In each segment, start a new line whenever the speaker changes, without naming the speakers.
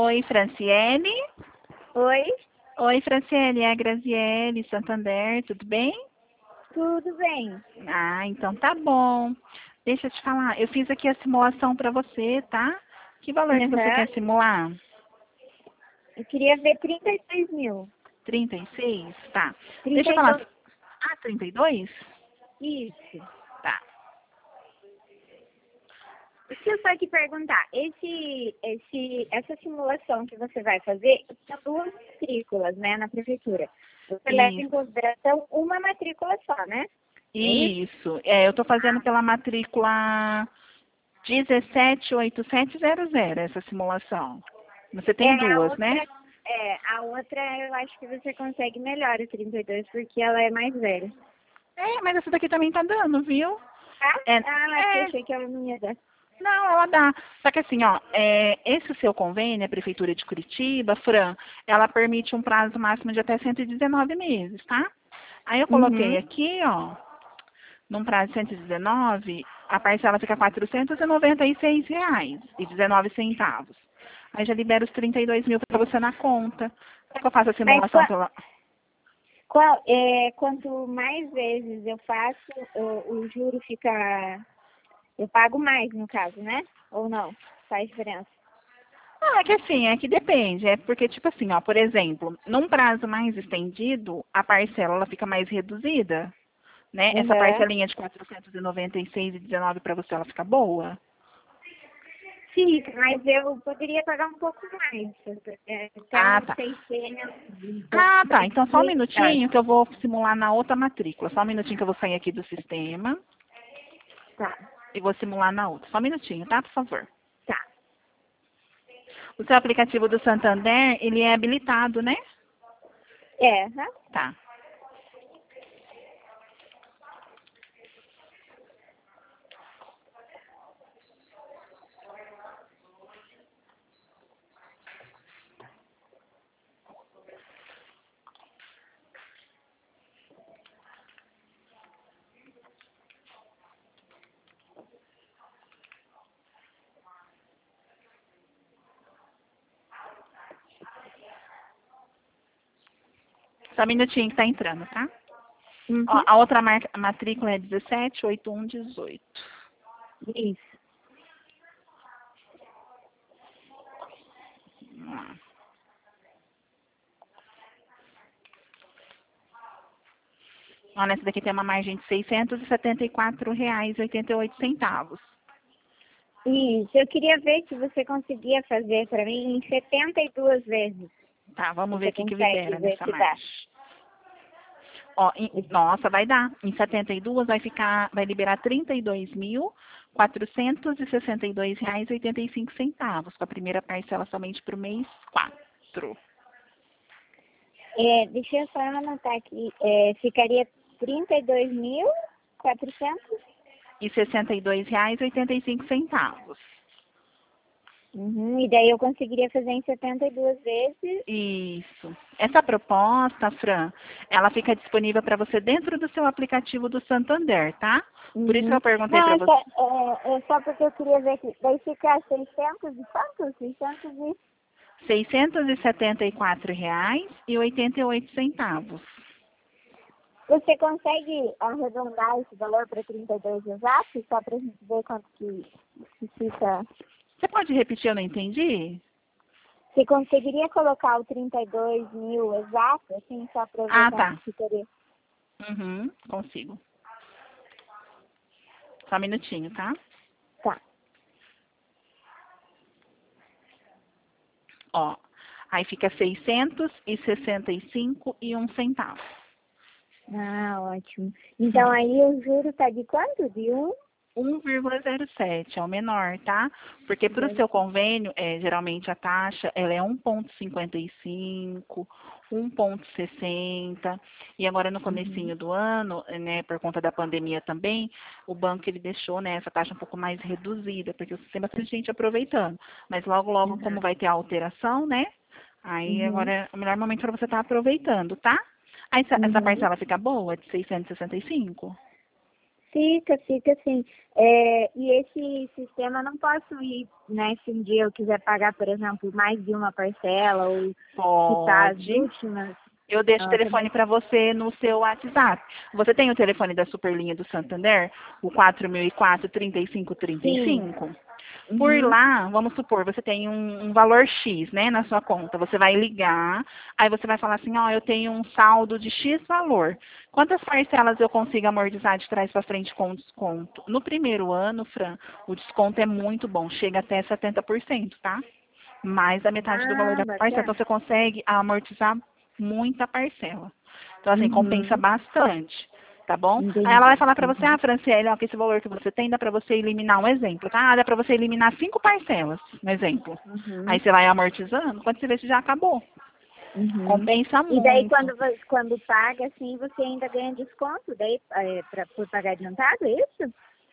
Oi, Franciele.
Oi,
Oi, Franciele, é a Graziele, Santander, tudo bem?
tudo bem?
Ah, então tá bom. Deixa eu te falar, eu fiz aqui a simulação para você, tá? Que valor que você
Aham.
quer simular?
Eu queria ver 36 mil.
36? Tá. Deixa eu falar.
32.
Ah, 32?
Isso.
Tá.
Deixa eu só te perguntar, essa simulação que você vai fazer, são duas matrículas, né, na prefeitura. Você leva em
Isso.
consideração uma matrícula só, né? É isso?
Isso. É, eu tô fazendo pela matrícula 178700 essa simulação. Você
É,
tem duas, né?
a outra eu acho que você consegue melhor, a 32, porque ela é mais velha.
É, mas essa daqui também tá dando, viu?
Tá?
É,
Ah, eu
é,
achei que ela não ia dar.
não, ela dá. Só que assim, ó, esse seu convênio, a Prefeitura de Curitiba, Fran, ela permite um prazo máximo de até 119 meses, tá? Aí eu coloquei
Uhum.
aqui, ó, num prazo de 119, a parcela fica R$ 496,19. Aí já libera os 32 mil para você na conta. Quer que eu faça a
Mas
simulação pela...
quanto mais vezes eu faço, o juro fica. Eu pago mais, no caso, né? Ou não? Faz diferença.
Ah, é que assim, é que depende. É porque, tipo assim, ó, por exemplo, num prazo mais estendido, a parcela ela fica mais reduzida, né? Essa
Uhum.
parcelinha de 496,19 para você, ela fica boa?
Sim, mas eu poderia pagar um pouco mais. Até
Ah,
uns
tá.
600.
Ah, tá. Então só um
Melhor.
minutinho que eu vou simular na outra matrícula. Só um minutinho que eu vou sair aqui do sistema
Tá,
e vou simular na outra. Só um minutinho, tá? Por favor.
tá.
O seu aplicativo do Santander, ele é habilitado, né?
É, aham.
Tá. Só um minutinho que tá entrando, tá? Ó,
Uhum.
a outra matrícula é 178118.
Isso.
Ó, nessa daqui tem uma margem de R$ 674,88.
Isso. Eu queria ver se você conseguia fazer para mim em 72 vezes.
Tá, vamos ver
Você
o que que
consegue
libera
ver
nessa
se dá.
margem. Ó, nossa, vai dar. Em 72 vai liberar R$ 32.462,85, com a primeira parcela somente para o mês 4.
Deixa eu só anotar aqui. Ficaria 32.400.
E R$ 62,85.
Uhum, e daí eu conseguiria fazer em 72 vezes.
Isso. Essa proposta, Fran, ela fica disponível para você dentro do seu aplicativo do Santander, tá? Por isso que
Uhum.
eu perguntei
Não,
para você.
é só porque eu queria ver aqui. Daí fica 600 e quanto? 600 e...
R$ 674,88.
Você consegue arredondar esse valor para 32 exatos? Só para a gente ver quanto que fica.
Você pode repetir, eu não entendi?
Você conseguiria colocar o 32 mil exato, assim, só para ver
Ah,
quanto
tá.
ficaria?
Uhum, consigo. Só um minutinho, tá?
Tá.
Ó, aí fica 665,01 centavo.
Ah, ótimo. Então aí o juro tá de quanto? De
1,07 é o menor, tá? Porque para o seu convênio, geralmente a taxa ela é 1,55, 1,60. E agora no
Uhum.
comecinho do ano, né, por conta da pandemia também, o banco ele deixou, né, essa taxa um pouco mais reduzida, porque o sistema tem gente aproveitando. Mas logo, logo, como
Uhum.
vai ter a alteração, né? Aí agora
Uhum.
é o melhor momento para você estar aproveitando, tá? Aí essa
Uhum.
parcela fica boa, de 665?
Fica sim. E esse sistema eu não posso ir, né? Se um dia eu quiser pagar, por exemplo, mais de uma parcela ou quitar as
Pode.
últimas.
Eu deixo o
Também.
telefone para você no seu WhatsApp. Você tem o telefone da Superlinha do Santander? O 4004-3535?
Sim.
Por
Uhum.
lá, vamos supor, você tem um valor X, né, na sua conta. Você vai ligar, aí você vai falar assim, ó, eu tenho um saldo de X valor. Quantas parcelas eu consigo amortizar de trás para frente com desconto? No primeiro ano, Fran, o desconto é muito bom, chega até 70%, tá? Mais da metade do valor
Ah,
da parcela. Então,
bacana.
você consegue amortizar muita parcela. Então, assim, compensa
Uhum.
bastante. Tá bom? Aí ela vai
Entendi.
falar pra você,
Uhum.
ah, Franciele, ó, que esse valor que você tem dá pra você eliminar um exemplo, tá? Ah, dá pra você eliminar 5 parcelas, um exemplo. Aí
Uhum.
você vai amortizando, quando você vê se já acabou.
Uhum.
Compensa
E daí
muito.
quando paga, assim, você ainda ganha desconto daí por pagar adiantado, é isso?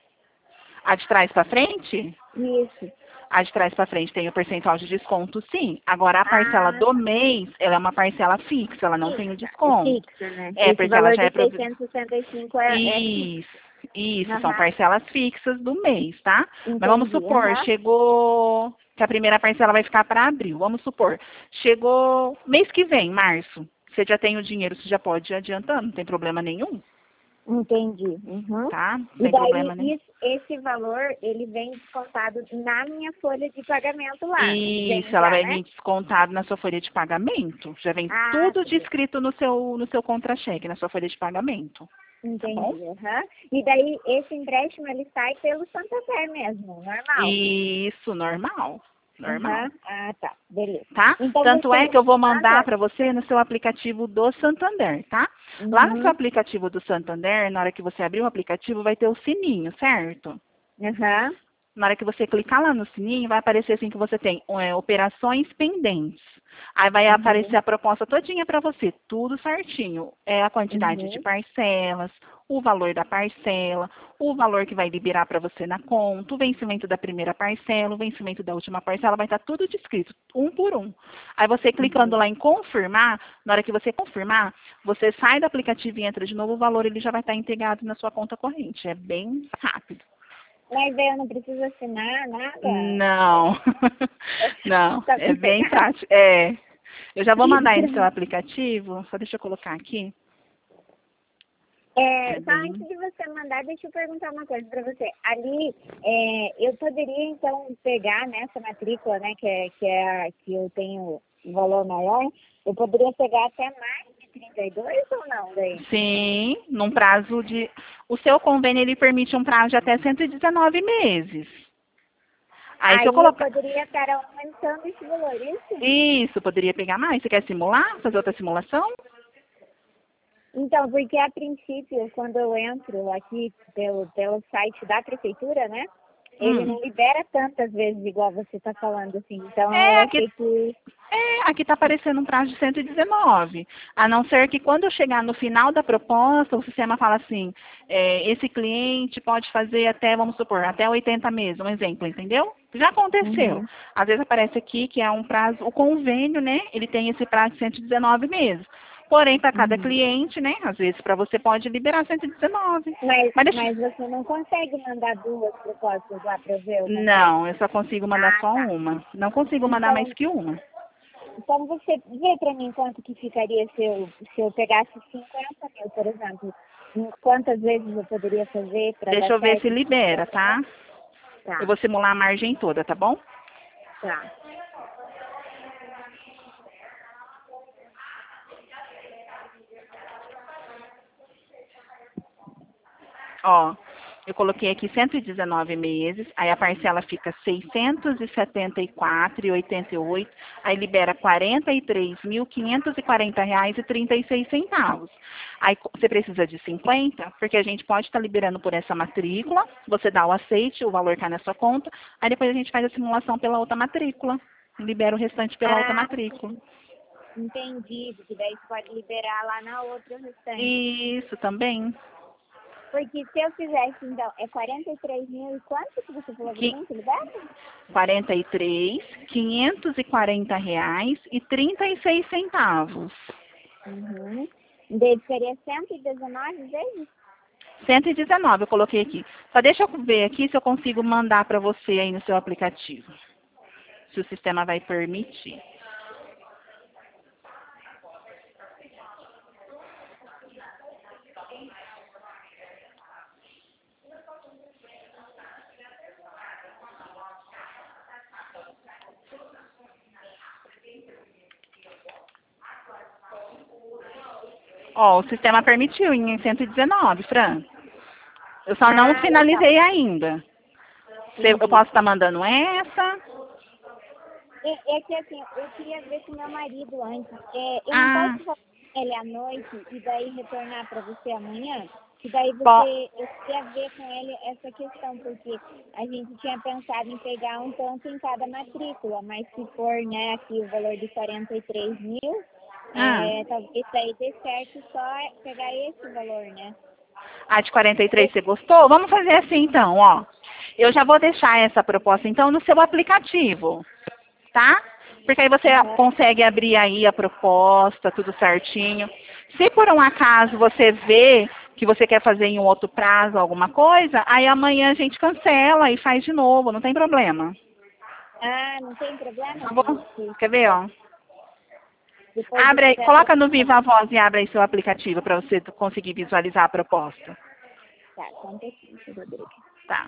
A de trás pra frente?
Isso.
A de trás para frente tem o percentual de desconto, sim. Agora, a parcela
Ah,
do mês, ela é uma parcela fixa, ela não tem o
fixa. É
desconto.
fixa, né?
É,
Esse
porque ela
valor
já
de
é
665 é
Isso,
fixo.
isso, são
Aham.
parcelas fixas do mês, tá? Mas vamos
Entendi.
supor,
Aham.
chegou que a primeira parcela vai ficar para abril. Vamos supor, chegou mês que vem, março. Você já tem o dinheiro, você já pode ir adiantando, não tem problema nenhum,
Entendi. Uhum.
tá? Não
E
tem
daí,
problema nenhum.
esse valor, ele vem descontado na minha folha de pagamento lá.
Isso,
Vem
ela
já,
vai
né?
vir descontado na sua folha de pagamento. Já vem
Ah,
tudo
sim.
descrito no seu contra-cheque, na sua folha de pagamento. Tá bom?
Entendi. Aham. E daí, esse empréstimo, ele sai pelo Santander mesmo, normal.
Isso, normal. Normal.
Aham. Ah, tá. Beleza.
Tá?
Então,
Tanto é
você...
que eu vou
Ah,
mandar
tá.
para você no seu aplicativo do Santander, tá? Lá no seu
Uhum.
aplicativo do Santander, na hora que você abrir o aplicativo, vai ter o sininho, certo?
Aham.
Na hora que você clicar lá no sininho, vai aparecer assim que você tem operações pendentes. Aí vai aparecer
Uhum.
a proposta todinha para você, tudo certinho. É a quantidade de
Uhum.
parcelas, o valor da parcela, o valor que vai liberar para você na conta, o vencimento da primeira parcela, o vencimento da última parcela, vai estar tudo descrito, um por um. Aí você clicando
Uhum.
lá em confirmar, na hora que você confirmar, você sai do aplicativo e entra de novo, o valor ele já vai estar integrado na sua conta corrente. É bem rápido.
Mas daí eu não preciso assinar nada?
Não,
É
não,
só
é
pra
bem
pegar?
prático. É, eu já vou mandar aí no seu aplicativo, só deixa eu colocar aqui. É
Só
bem.
antes de você mandar, deixa eu perguntar uma coisa para você. Ali, eu poderia, então, pegar nessa matrícula, né, que é a que eu tenho um valor maior, eu poderia pegar até mais de 32 ou não, daí?
Sim, num prazo de. O seu convênio ele permite um prazo de até 119 meses. Aí se eu
Aí eu
colocar.
poderia estar aumentando esse valor, isso?
Isso, poderia pegar mais. Você quer simular? Fazer outra simulação?
Então, porque a princípio, quando eu entro aqui pelo site da prefeitura, né, ele
Hum.
não libera tantas vezes igual você está falando, assim. Então,
É,
eu
aqui
achei que...
aqui está aparecendo um prazo de 119. A não ser que quando eu chegar no final da proposta, o sistema fala assim, esse cliente pode fazer até, vamos supor, até 80 meses, um exemplo, entendeu? Já aconteceu.
Uhum,
Às vezes aparece aqui que é um prazo, o convênio, né, ele tem esse prazo de 119 meses. Porém, para cada
uhum.
cliente, né, às vezes para você pode liberar 119.
Mas,
Mas deixa,
mas você não consegue mandar duas propostas lá para eu ver o montante?
não, eu só consigo mandar
Ah,
só
tá.
uma. Não consigo mandar mais
Então,
que uma.
então você vê para mim quanto que ficaria se eu pegasse 50 mil, por exemplo. Quantas vezes eu poderia fazer para dar
Deixa eu ver se
certo esse
libera,
negócio, né?
tá? Eu
Tá,
vou simular a margem toda, tá bom?
tá.
Ó, eu coloquei aqui 119 meses, aí a parcela fica 674,88, aí libera R$ 43.540,36. Aí você precisa de 50, porque a gente pode estar liberando por essa matrícula, você dá o aceite, o valor cai na sua conta, aí depois a gente faz a simulação pela outra matrícula, libera o restante pela outra
Ah,
matrícula.
entendi, porque daí você pode liberar lá na outra o restante.
Isso também.
Porque se eu fizesse, então, é 43 mil e quanto que você falou pra
Que
mim que libera?
43.540,36.
Uhum. Daí ficaria 119 vezes?
119 eu coloquei aqui. Só deixa eu ver aqui se eu consigo mandar para você aí no seu aplicativo. Se o sistema vai permitir. Ó, o sistema permitiu em 119, Fran. Eu só não finalizei ainda. Eu posso estar mandando essa?
É que assim, eu queria ver com meu marido antes. Eu não posso falar com ele à noite e daí retornar para você amanhã? E daí eu queria ver com ele essa questão, porque a gente tinha pensado em pegar um tanto em cada matrícula, mas se for, né, aqui o valor de 43 mil, talvez daí dê certo só pegar esse valor, né?
A de 43 você gostou? Vamos fazer assim então, ó. Eu já vou deixar essa proposta então no seu aplicativo, tá? Porque aí você consegue abrir aí a proposta, tudo certinho. Se por um acaso você vê que você quer fazer em um outro prazo alguma coisa, aí amanhã a gente cancela e faz de novo, não tem problema.
Ah, não tem problema?
Tá bom? Quer ver, ó?
Depois
Abre aí, coloca no Viva Voz e abre aí seu aplicativo para você conseguir visualizar a proposta.
Tá, só um pouquinho, Rodrigo.
Tá.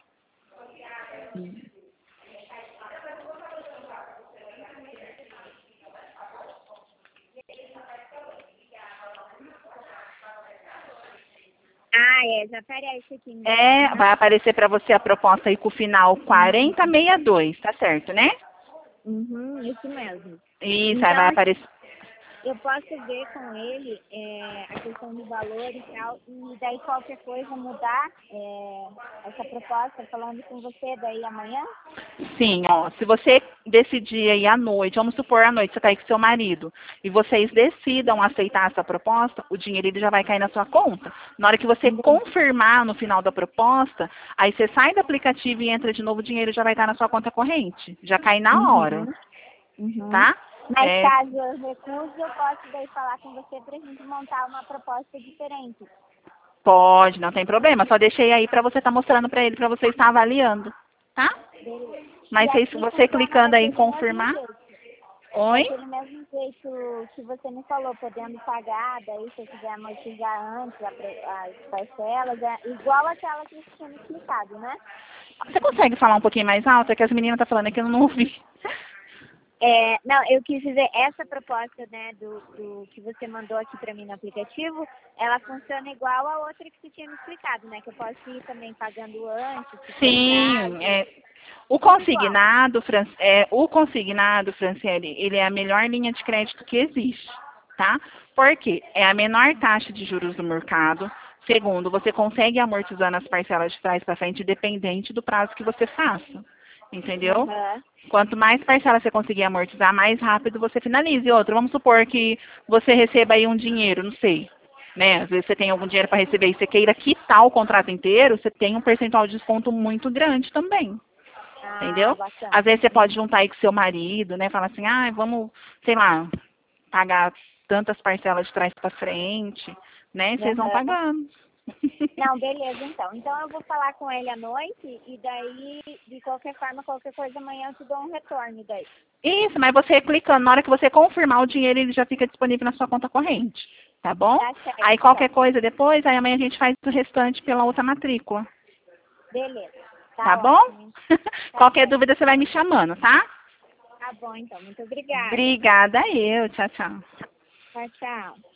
Já aparece aqui. Né?
Vai aparecer para você a proposta aí com o final 4062, tá certo, né?
Isso mesmo.
Isso,
Então,
aí vai aparecer.
Eu posso ver com ele a questão do valor e tal, e daí qualquer coisa mudar essa proposta, falando com você daí amanhã?
Sim, ó, se você decidir aí à noite, vamos supor à noite, você tá aí com seu marido, e vocês decidam aceitar essa proposta, o dinheiro ele já vai cair na sua conta. Na hora que você confirmar no final da proposta, aí você sai do aplicativo e entra de novo, o dinheiro já vai estar na sua conta corrente. Já cai na hora. Tá?
Mas caso eu recuse, eu posso daí falar com você pra gente montar uma proposta diferente.
Pode, não tem problema. Só deixei aí para você estar mostrando para ele, para você estar avaliando. Tá?
Beleza.
Mas se você clicando aí em confirmar. Oi?
Daquele mesmo jeito que você me falou, podendo pagar, daí se eu quiser amortizar antes as parcelas, igual aquela que você tinha me explicado, né?
Você consegue falar um pouquinho mais alto? É que as meninas estão falando aqui, eu não ouvi.
Não, eu quis dizer, essa proposta, né, do que você mandou aqui para mim no aplicativo, ela funciona igual a outra que você tinha me explicado, né? Que eu posso ir também pagando antes.
Sim, o consignado, Franciele, ele é a melhor linha de crédito que existe, tá? Porque é a menor taxa de juros do mercado. Segundo, você consegue amortizando as parcelas de trás para frente, independente do prazo que você faça. Entendeu? Quanto mais parcelas você conseguir amortizar, mais rápido você finaliza. E outra, vamos supor que você receba aí um dinheiro, não sei, né? Às vezes você tem algum dinheiro para receber e você queira quitar o contrato inteiro, você tem um percentual de desconto muito grande também. Entendeu?
Bacana.
Às vezes você pode juntar aí com seu marido, né? Falar assim, vamos, sei lá, pagar tantas parcelas de trás para frente, né? Vocês vão pagando.
Não, beleza, então. Então eu vou falar com ele à noite e daí, de qualquer forma, qualquer coisa, amanhã eu te dou um retorno daí.
Isso, mas você clicando, na hora que você confirmar o dinheiro, ele já fica disponível na sua conta corrente, tá bom?
Tá certo,
aí qualquer coisa depois, aí amanhã a gente faz o restante pela outra matrícula.
Beleza.
Tá bom? Qualquer dúvida você vai me chamando, tá?
Tá bom, então. Muito obrigada.
Obrigada eu. Tchau, tchau.
Tchau, tchau.